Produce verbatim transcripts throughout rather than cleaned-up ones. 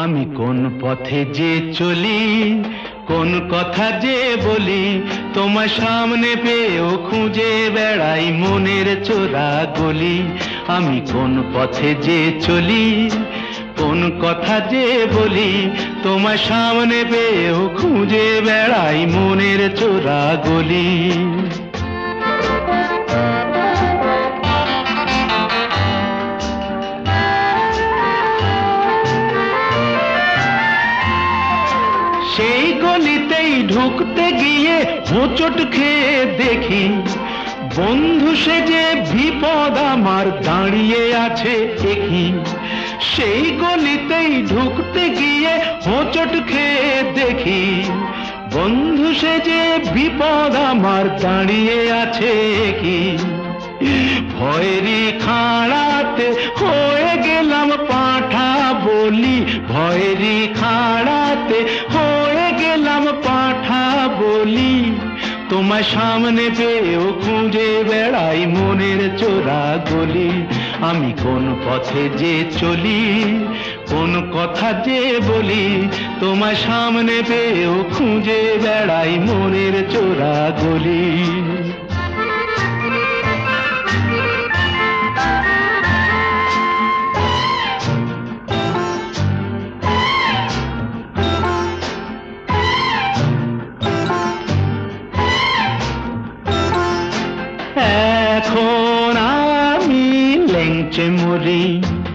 আমি কোন পথে যে চলি, কোন কথা যে বলি, তোমার সামনে পেয়েও খুঁজে বেড়াই মনের চোরা গলি। আমি কোন পথে যে চলি, কোন কথা যে বলি, তোমার সামনে পেয়েও খুঁজে বেড়াই মনের চোরা গলি। সেই গলিতেই ঢুকতে গিয়ে হোঁচট খেয়ে দেখি, বন্ধু সেজে বিপদ আমার দাঁড়িয়ে আছে একই। সেই গলিতেই ঢুকতে গিয়ে হোঁচট খেয়ে দেখি, বন্ধু সেজে বিপদ আমার দাঁড়িয়ে আছে কি। ভয়েরই খাড়াতে হয়ে গেলাম পাঁঠা বলি, ভয়েরই খাড়াতে হয়ে গেলাম পাঁঠা বলি। তোমার সামনে পেয়েও খুঁজে বেড়াই মনের চোরা গলি। আমি কোন পথে যে চলি, কোন কথা যে বলি, তোমার সামনে পেয়েও খুঁজে বেড়াই মনের চোরা গলি। এখন আমি লেংচে মরি,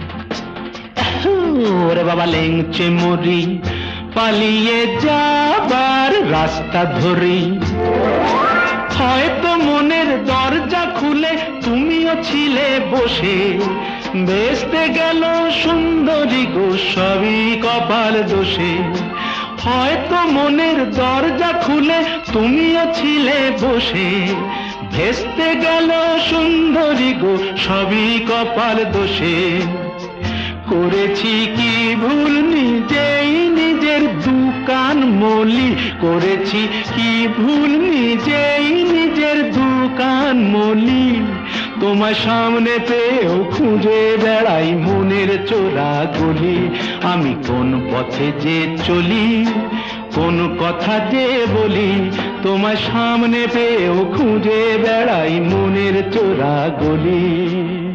ওরে বাবা লেংচে মরি, পালিয়ে যাবার রাস্তা ধরি। হয়তো মনের দরজা খুলে তুমিও ছিলে বসে, বেসতে গেল সুন্দরী গো সবই কপাল দোষে। হয়তো মনের দরজা খুলে তুমিও ছিলে বসে, ভেস্তে গেল সুন্দরী গো সবই কপাল দোষে। করেছি কি ভুল নিজেই নিজের দুকান মলি, করেছি কি ভুল নিজেই নিজের দুকান মলি। তোমার সামনে পেয়েও খুঁজে বেড়াই মনের চোরা গলি। আমি কোন পথে যে চলি, কোন কথা যে বলি, তোমার সামনে পেয়েও খুঁজে বেড়াই মনের চোরা গলি।